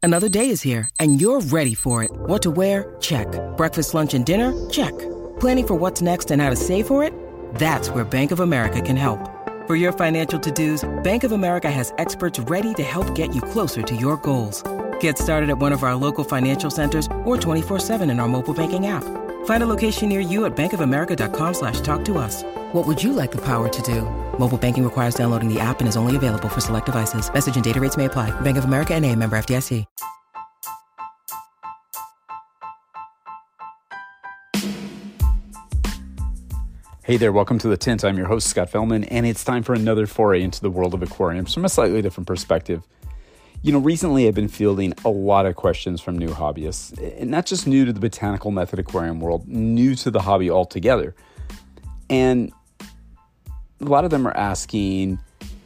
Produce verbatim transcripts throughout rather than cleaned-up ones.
Another day is here, and you're ready for it. What to wear? Check. Breakfast, lunch, and dinner? Check. Planning for what's next and how to save for it? That's where Bank of America can help. For your financial to-dos, Bank of America has experts ready to help get you closer to your goals. Get started at one of our local financial centers or twenty-four seven in our mobile banking app. Find a location near you at bankofamerica.com slash talk to us. What would you like the power to do? Mobile banking requires downloading the app and is only available for select devices. Message and data rates may apply. Bank of America N A, member F D I C. Hey there, welcome to The Tint. I'm your host, Scott Fellman, and it's time for another foray into the world of aquariums from a slightly different perspective. You know, recently I've been fielding a lot of questions from new hobbyists, and not just new to the botanical method aquarium world, new to the hobby altogether. And a lot of them are asking,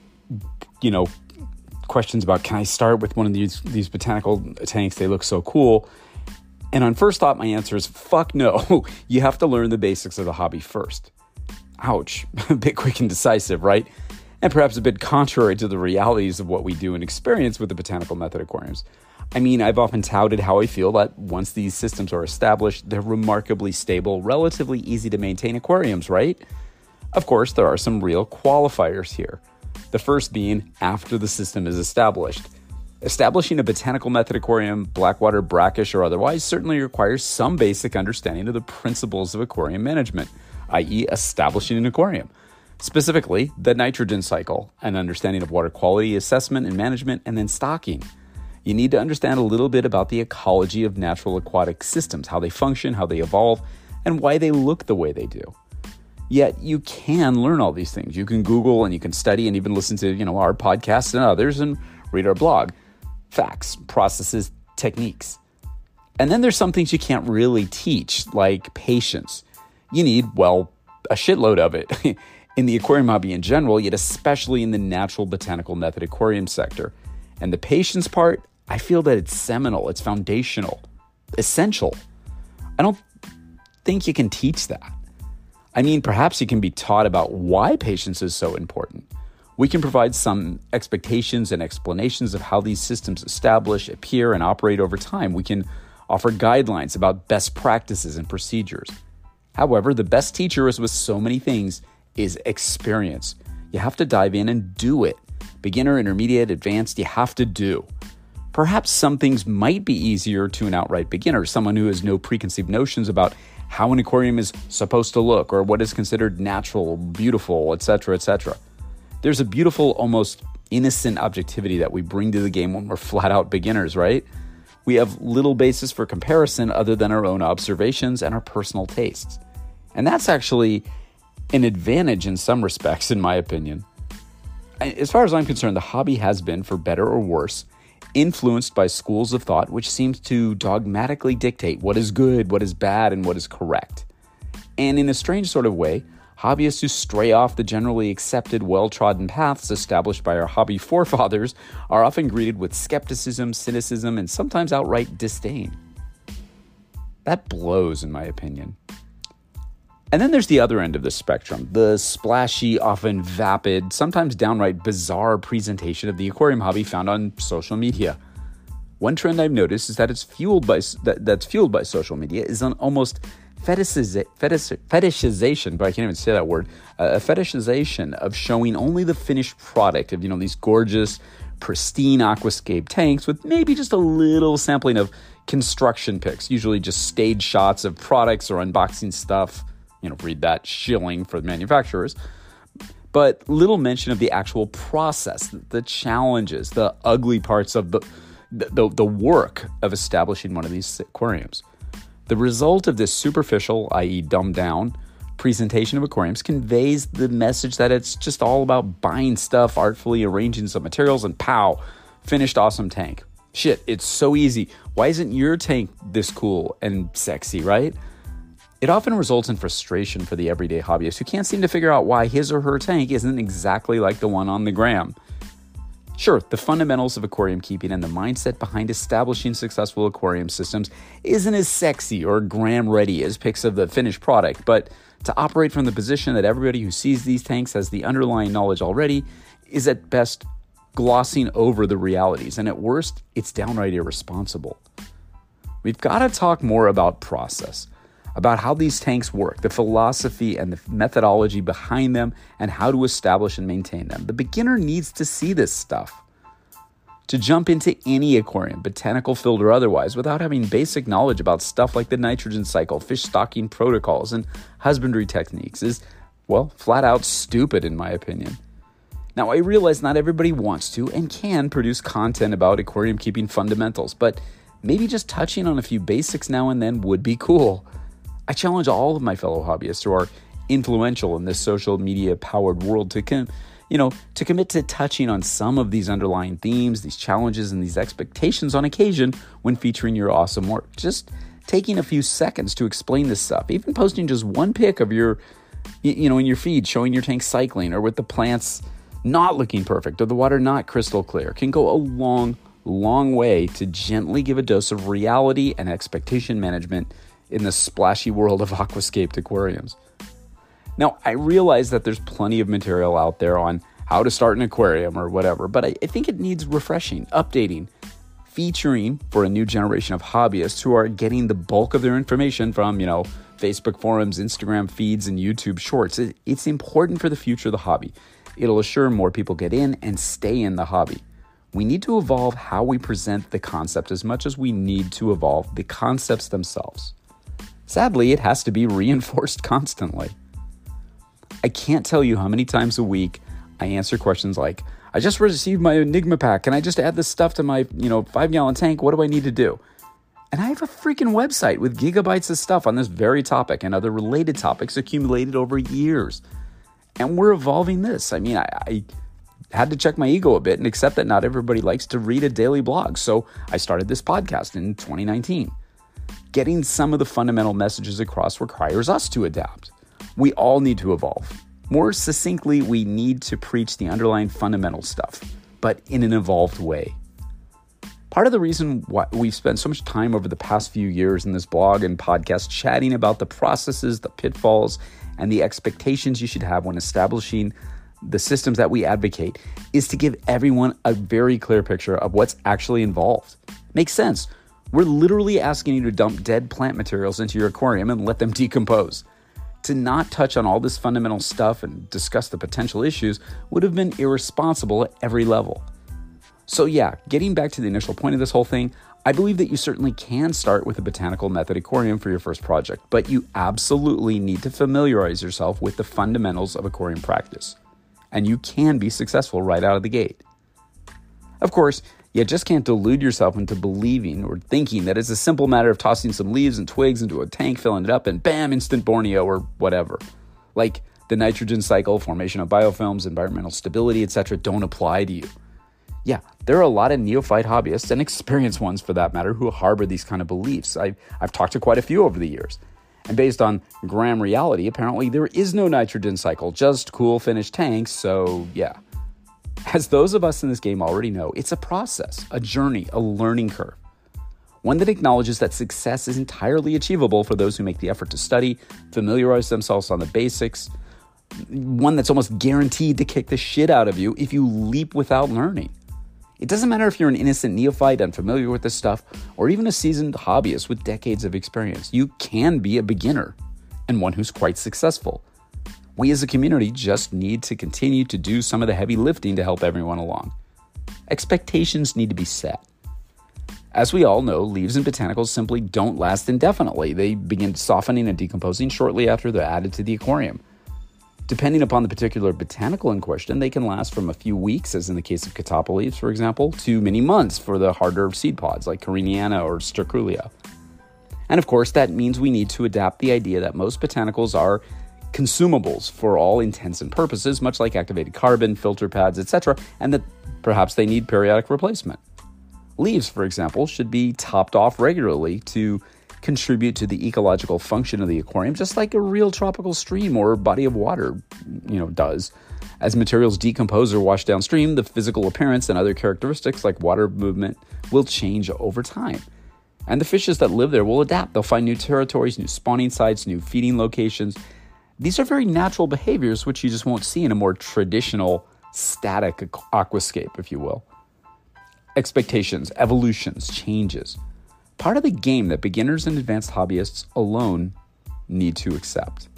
you know, questions about, can I start with one of these, these botanical tanks? They look so cool. And on first thought, my answer is, fuck no. You have to learn the basics of the hobby first. Ouch, a bit quick and decisive, right? And perhaps a bit contrary to the realities of what we do and experience with the botanical method aquariums. I mean, I've often touted how I feel that once these systems are established, they're remarkably stable, relatively easy to maintain aquariums, right? Of course, there are some real qualifiers here. The first being after the system is established. Establishing a botanical method aquarium, blackwater, brackish, or otherwise, certainly requires some basic understanding of the principles of aquarium management, that is establishing an aquarium. Specifically, the nitrogen cycle, an understanding of water quality assessment and management, and then stocking. You need to understand a little bit about the ecology of natural aquatic systems, how they function, how they evolve, and why they look the way they do. Yet you can learn all these things. You can Google and you can study and even listen to, you know, our podcasts and others and read our blog. Facts, processes, techniques. And then there's some things you can't really teach, like patience. You need, well, a shitload of it in the aquarium hobby in general, yet especially in the natural botanical method aquarium sector. And the patience part, I feel that it's seminal, it's foundational, essential. I don't think you can teach that. I mean, perhaps you can be taught about why patience is so important. We can provide some expectations and explanations of how these systems establish, appear, and operate over time. We can offer guidelines about best practices and procedures. However, the best teacher, as with so many things, is experience. You have to dive in and do it. Beginner, intermediate, advanced, you have to do. Perhaps some things might be easier to an outright beginner, someone who has no preconceived notions about how an aquarium is supposed to look or what is considered natural, beautiful, et cetera, et cetera. There's a beautiful, almost innocent objectivity that we bring to the game when we're flat out beginners, right? We have little basis for comparison other than our own observations and our personal tastes. And that's actually an advantage in some respects, in my opinion. As far as I'm concerned, the hobby has been, for better or worse, influenced by schools of thought which seems to dogmatically dictate what is good, what is bad, and what is correct. And in a strange sort of way, hobbyists who stray off the generally accepted, well-trodden paths established by our hobby forefathers are often greeted with skepticism, cynicism, and sometimes outright disdain. That blows, in my opinion. And then there's the other end of the spectrum, the splashy, often vapid, sometimes downright bizarre presentation of the aquarium hobby found on social media. One trend I've noticed is that it's fueled by that, that's fueled by social media is an almost fetishiza, fetish, fetishization, but I can't even say that word, uh, a fetishization of showing only the finished product of, you know, these gorgeous, pristine aquascape tanks with maybe just a little sampling of construction pics, usually just stage shots of products or unboxing stuff. You know, read that shilling for the manufacturers. But little mention of the actual process, the challenges, the ugly parts of the, the, the work of establishing one of these aquariums. The result of this superficial, that is dumbed down, presentation of aquariums conveys the message that it's just all about buying stuff, artfully arranging some materials, and pow, finished awesome tank. Shit, it's so easy. Why isn't your tank this cool and sexy, right? It often results in frustration for the everyday hobbyist who can't seem to figure out why his or her tank isn't exactly like the one on the gram. Sure, the fundamentals of aquarium keeping and the mindset behind establishing successful aquarium systems isn't as sexy or gram-ready as pics of the finished product, but to operate from the position that everybody who sees these tanks has the underlying knowledge already is at best glossing over the realities, and at worst, it's downright irresponsible. We've got to talk more about process, about how these tanks work, the philosophy and the methodology behind them, and how to establish and maintain them. The beginner needs to see this stuff. To jump into any aquarium, botanical field or otherwise, without having basic knowledge about stuff like the nitrogen cycle, fish stocking protocols, and husbandry techniques is, well, flat out stupid in my opinion. Now, I realize not everybody wants to and can produce content about aquarium keeping fundamentals, but maybe just touching on a few basics now and then would be cool. I challenge all of my fellow hobbyists who are influential in this social media powered world to com- you know, to commit to touching on some of these underlying themes, these challenges, and these expectations on occasion when featuring your awesome work. Just taking a few seconds to explain this stuff, even posting just one pic of your, you know, in your feed showing your tank cycling or with the plants not looking perfect or the water not crystal clear can go a long, long way to gently give a dose of reality and expectation management in the splashy world of aquascaped aquariums. Now, I realize that there's plenty of material out there on how to start an aquarium or whatever, but I, I think it needs refreshing, updating, featuring for a new generation of hobbyists who are getting the bulk of their information from, you know, Facebook forums, Instagram feeds, and YouTube shorts. It, it's important for the future of the hobby. It'll assure more people get in and stay in the hobby. We need to evolve how we present the concept as much as we need to evolve the concepts themselves. Sadly, it has to be reinforced constantly. I can't tell you how many times a week I answer questions like, I just received my Enigma pack. Can I just add this stuff to my, you know, five gallon tank? What do I need to do? And I have a freaking website with gigabytes of stuff on this very topic and other related topics accumulated over years. And we're evolving this. I mean, I, I had to check my ego a bit and accept that not everybody likes to read a daily blog. So I started this podcast in twenty nineteen. Getting some of the fundamental messages across requires us to adapt. We all need to evolve. More succinctly, we need to preach the underlying fundamental stuff, but in an evolved way. Part of the reason why we've spent so much time over the past few years in this blog and podcast chatting about the processes, the pitfalls, and the expectations you should have when establishing the systems that we advocate is to give everyone a very clear picture of what's actually involved. Makes sense. We're literally asking you to dump dead plant materials into your aquarium and let them decompose. To not touch on all this fundamental stuff and discuss the potential issues would have been irresponsible at every level. So yeah, getting back to the initial point of this whole thing, I believe that you certainly can start with a botanical method aquarium for your first project, but you absolutely need to familiarize yourself with the fundamentals of aquarium practice. And you can be successful right out of the gate. Of course, you just can't delude yourself into believing or thinking that it's a simple matter of tossing some leaves and twigs into a tank, filling it up, and bam, instant Borneo or whatever. Like the nitrogen cycle, formation of biofilms, environmental stability, et cetera don't apply to you. Yeah, there are a lot of neophyte hobbyists and experienced ones for that matter who harbor these kind of beliefs. I've, I've talked to quite a few over the years. And based on Graham reality, apparently there is no nitrogen cycle, just cool finished tanks, so yeah. As those of us in this game already know, it's a process, a journey, a learning curve. One that acknowledges that success is entirely achievable for those who make the effort to study, familiarize themselves on the basics. One that's almost guaranteed to kick the shit out of you if you leap without learning. It doesn't matter if you're an innocent neophyte unfamiliar with this stuff, or even a seasoned hobbyist with decades of experience. You can be a beginner, and one who's quite successful. We as a community just need to continue to do some of the heavy lifting to help everyone along. Expectations need to be set. As we all know, leaves and botanicals simply don't last indefinitely. They begin softening and decomposing shortly after they're added to the aquarium. Depending upon the particular botanical in question, they can last from a few weeks, as in the case of catappa leaves, for example, to many months for the harder seed pods like Coriniana or Sterculia. And of course, that means we need to adapt the idea that most botanicals are consumables for all intents and purposes, much like activated carbon, filter pads, et cetera, and that perhaps they need periodic replacement. Leaves, for example, should be topped off regularly to contribute to the ecological function of the aquarium, just like a real tropical stream or body of water, you know, does. As materials decompose or wash downstream, the physical appearance and other characteristics like water movement will change over time. And the fishes that live there will adapt. They'll find new territories, new spawning sites, new feeding locations. These are very natural behaviors which you just won't see in a more traditional static aquascape, if you will. Expectations, evolutions, changes. Part of the game that beginners and advanced hobbyists alone need to accept.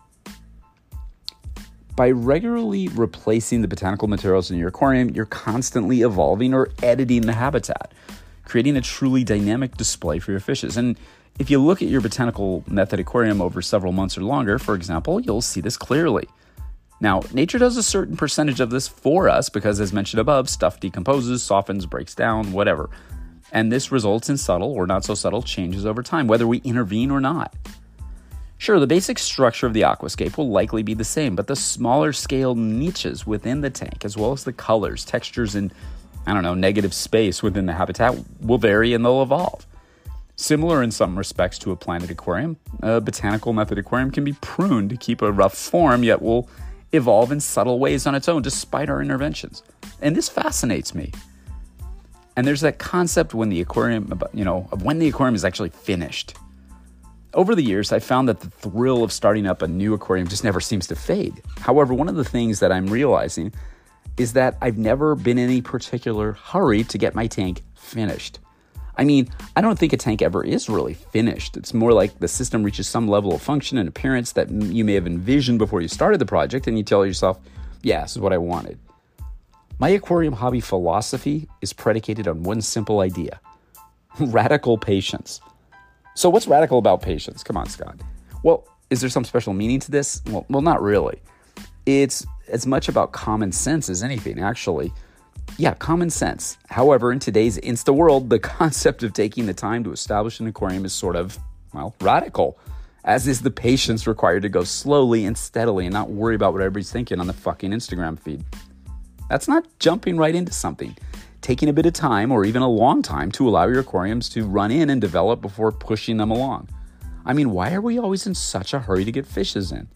By regularly replacing the botanical materials in your aquarium, you're constantly evolving or editing the habitat, creating a truly dynamic display for your fishes. And if you look at your botanical method aquarium over several months or longer, for example, you'll see this clearly. Now, nature does a certain percentage of this for us because, as mentioned above, stuff decomposes, softens, breaks down, whatever. And this results in subtle or not so subtle changes over time, whether we intervene or not. Sure, the basic structure of the aquascape will likely be the same, but the smaller scale niches within the tank, as well as the colors, textures, and, I don't know, negative space within the habitat will vary and they'll evolve. Similar in some respects to a planted aquarium, a botanical method aquarium can be pruned to keep a rough form, yet will evolve in subtle ways on its own despite our interventions. And this fascinates me. And there's that concept when the aquarium, you know, of when the aquarium is actually finished. Over the years, I found that the thrill of starting up a new aquarium just never seems to fade. However, one of the things that I'm realizing is that I've never been in any particular hurry to get my tank finished. I mean, I don't think a tank ever is really finished. It's more like the system reaches some level of function and appearance that you may have envisioned before you started the project, and you tell yourself, yeah, this is what I wanted. My aquarium hobby philosophy is predicated on one simple idea: radical patience. So what's radical about patience? Come on, Scott. Well, is there some special meaning to this? Well, well, not really. It's as much about common sense as anything, actually. Yeah, common sense. However, in today's Insta world, the concept of taking the time to establish an aquarium is sort of, well, radical, as is the patience required to go slowly and steadily and not worry about what everybody's thinking on the fucking Instagram feed. That's not jumping right into something. Taking a bit of time or even a long time to allow your aquariums to run in and develop before pushing them along. I mean, why are we always in such a hurry to get fishes in?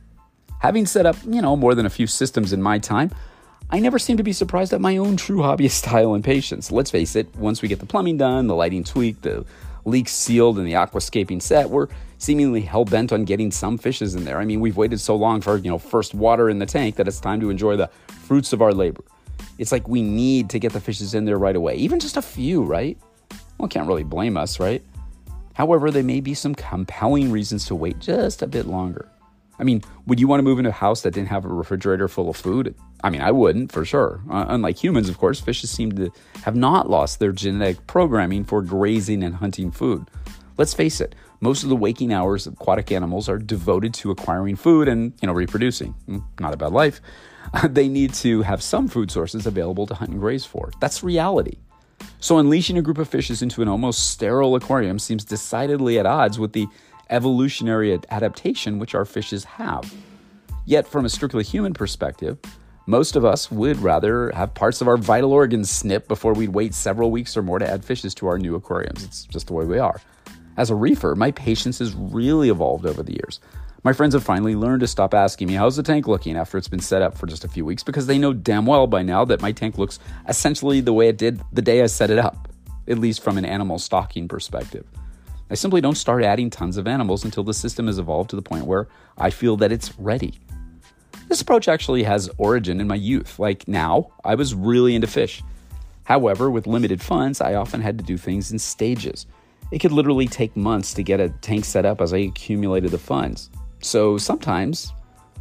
Having set up, you know, more than a few systems in my time, I never seem to be surprised at my own true hobbyist style and patience. Let's face it, once we get the plumbing done, the lighting tweaked, the leaks sealed, and the aquascaping set, we're seemingly hell-bent on getting some fishes in there. I mean, we've waited so long for, you know, first water in the tank that it's time to enjoy the fruits of our labor. It's like we need to get the fishes in there right away, even just a few, right? Well, can't really blame us, right? However, there may be some compelling reasons to wait just a bit longer. I mean, would you want to move into a house that didn't have a refrigerator full of food? I mean, I wouldn't, for sure. Uh, unlike humans, of course, fishes seem to have not lost their genetic programming for grazing and hunting food. Let's face it, most of the waking hours of aquatic animals are devoted to acquiring food and, you know, reproducing. Not a bad life. They need to have some food sources available to hunt and graze for. That's reality. So unleashing a group of fishes into an almost sterile aquarium seems decidedly at odds with the evolutionary adaptation which our fishes have. Yet from a strictly human perspective, most of us would rather have parts of our vital organs snipped before we'd wait several weeks or more to add fishes to our new aquariums. It's just the way we are. As a reefer, my patience has really evolved over the years. My friends have finally learned to stop asking me, how's the tank looking after it's been set up for just a few weeks, because they know damn well by now that my tank looks essentially the way it did the day I set it up, at least from an animal stocking perspective. I simply don't start adding tons of animals until the system has evolved to the point where I feel that it's ready. This approach actually has origin in my youth. Like now, I was really into fish. However, with limited funds, I often had to do things in stages. It could literally take months to get a tank set up as I accumulated the funds. So sometimes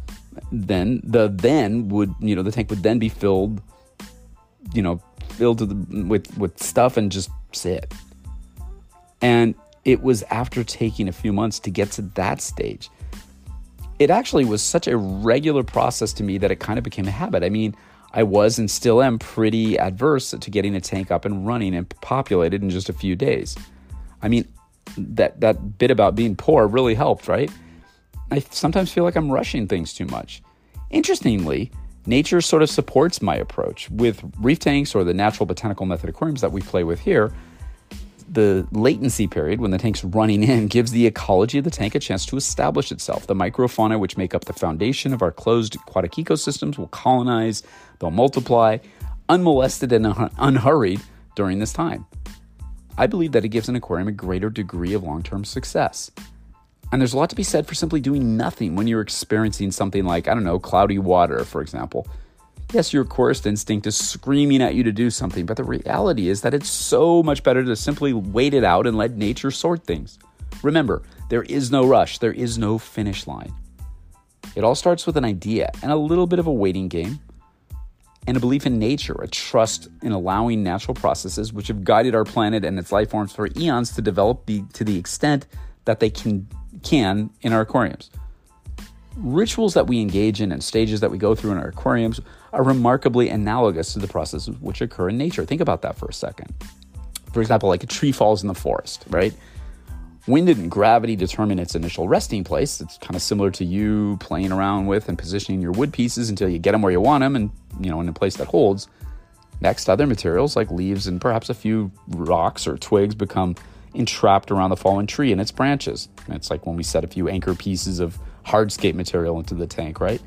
then the then would, you know, the tank would then be filled, you know, filled to the, with, with stuff and just sit. And it was after taking a few months to get to that stage. It actually was such a regular process to me that it kind of became a habit. I mean, I was and still am pretty adverse to getting a tank up and running and populated in just a few days. I mean, that, that bit about being poor really helped, right? I sometimes feel like I'm rushing things too much. Interestingly, nature sort of supports my approach. With reef tanks or the natural botanical method aquariums that we play with here, the latency period when the tank's running in gives the ecology of the tank a chance to establish itself. The microfauna which make up the foundation of our closed aquatic ecosystems will colonize, they'll multiply, unmolested and un- unhurried during this time. I believe that it gives an aquarium a greater degree of long-term success. And there's a lot to be said for simply doing nothing when you're experiencing something like, I don't know, cloudy water, for example. Yes, your core instinct is screaming at you to do something, but the reality is that it's so much better to simply wait it out and let nature sort things. Remember, there is no rush. There is no finish line. It all starts with an idea and a little bit of a waiting game and a belief in nature, a trust in allowing natural processes which have guided our planet and its life forms for eons to develop the, to the extent that they can, can in our aquariums. Rituals that we engage in and stages that we go through in our aquariums are remarkably analogous to the processes which occur in nature. Think about that for a second. For example, like a tree falls in the forest, right? Wind and gravity determine its initial resting place. It's kind of similar to you playing around with and positioning your wood pieces until you get them where you want them and, you know, in a place that holds. Next, other materials like leaves and perhaps a few rocks or twigs become entrapped around the fallen tree and its branches. It's like when we set a few anchor pieces of hardscape material into the tank, right?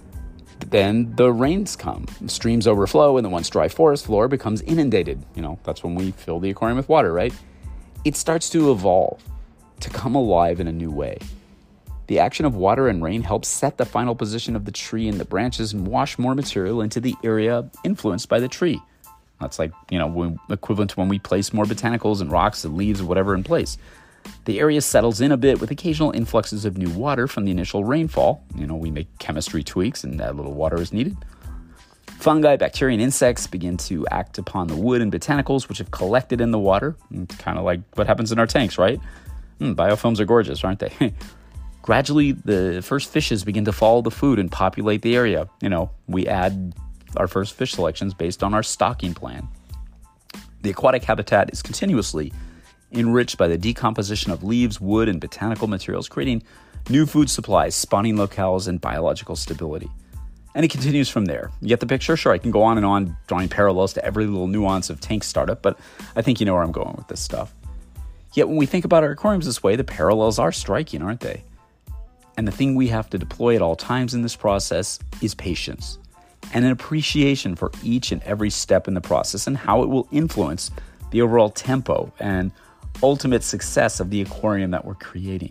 Then the rains come, streams overflow, and the once dry forest floor becomes inundated. You know, that's when we fill the aquarium with water, right? It starts to evolve, to come alive in a new way. The action of water and rain helps set the final position of the tree and the branches and wash more material into the area influenced by the tree. That's like, you know, when, equivalent to when we place more botanicals and rocks and leaves or whatever in place. The area settles in a bit with occasional influxes of new water from the initial rainfall. You know, we make chemistry tweaks and add little water as needed. Fungi, bacteria, and insects begin to act upon the wood and botanicals which have collected in the water. It's kind of like what happens in our tanks, right? Mm, biofilms are gorgeous, aren't they? Gradually, the first fishes begin to follow the food and populate the area. You know, we add our first fish selections based on our stocking plan. The aquatic habitat is continuously enriched by the decomposition of leaves, wood, and botanical materials, creating new food supplies, spawning locales, and biological stability. And it continues from there. You get the picture? Sure, I can go on and on drawing parallels to every little nuance of tank startup, but I think you know where I'm going with this stuff. Yet when we think about our aquariums this way, the parallels are striking, aren't they? And the thing we have to deploy at all times in this process is patience and an appreciation for each and every step in the process and how it will influence the overall tempo and ultimate success of the aquarium that we're creating.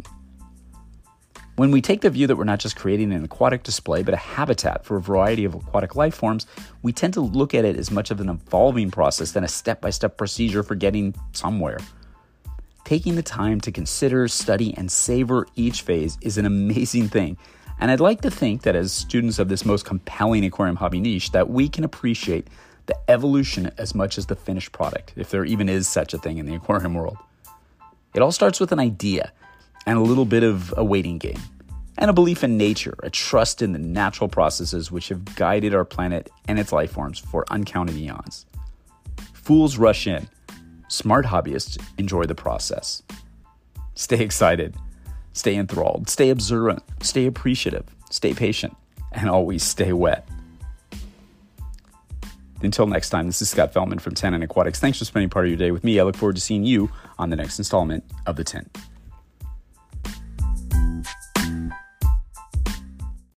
When we take the view that we're not just creating an aquatic display, but a habitat for a variety of aquatic life forms, we tend to look at it as much of an evolving process than a step-by-step procedure for getting somewhere. Taking the time to consider, study, and savor each phase is an amazing thing. And I'd like to think that as students of this most compelling aquarium hobby niche, that we can appreciate the evolution as much as the finished product, if there even is such a thing in the aquarium world. It all starts with an idea and a little bit of a waiting game and a belief in nature, a trust in the natural processes which have guided our planet and its life forms for uncounted eons. Fools rush in. Smart hobbyists enjoy the process. Stay excited, stay enthralled, stay observant, stay appreciative, stay patient, and always stay wet. Until next time, this is Scott Fellman from Tint and Aquatics. Thanks for spending part of your day with me. I look forward to seeing you on the next installment of The Tint.